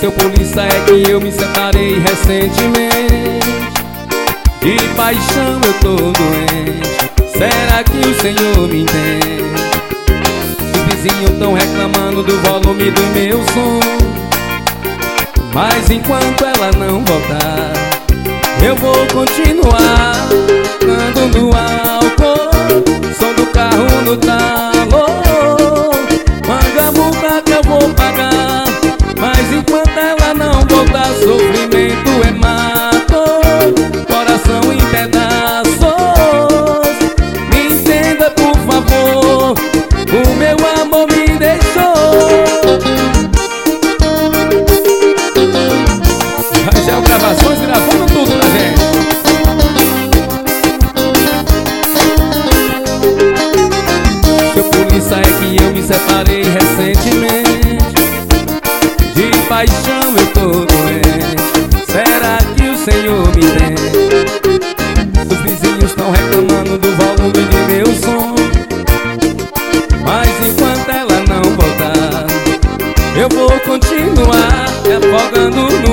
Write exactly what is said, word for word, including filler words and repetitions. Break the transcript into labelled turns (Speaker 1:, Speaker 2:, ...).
Speaker 1: Seu polícia, é que eu me separei recentemente. De paixão eu tô doente. Será que o Senhor me entende? Os vizinhos tão reclamando do volume do meu som, mas enquanto ela não voltar, eu vou continuar dando no álcool, som do carro no talo. Manda a multa que eu vou pagar, mas enquanto ela não voltar, sofrimento é mato, coração em pedaços. Me entenda por favor, o meu amor me deixou. Rangel Gravações gravando tudo pra gente. Seu polícia, é que eu me separei recentemente. De paixão eu tô doente. Será que o Senhor me entende? Os vizinhos tão reclamando do volume de meu som, mas enquanto ela não voltar, eu vou continuar me afogando no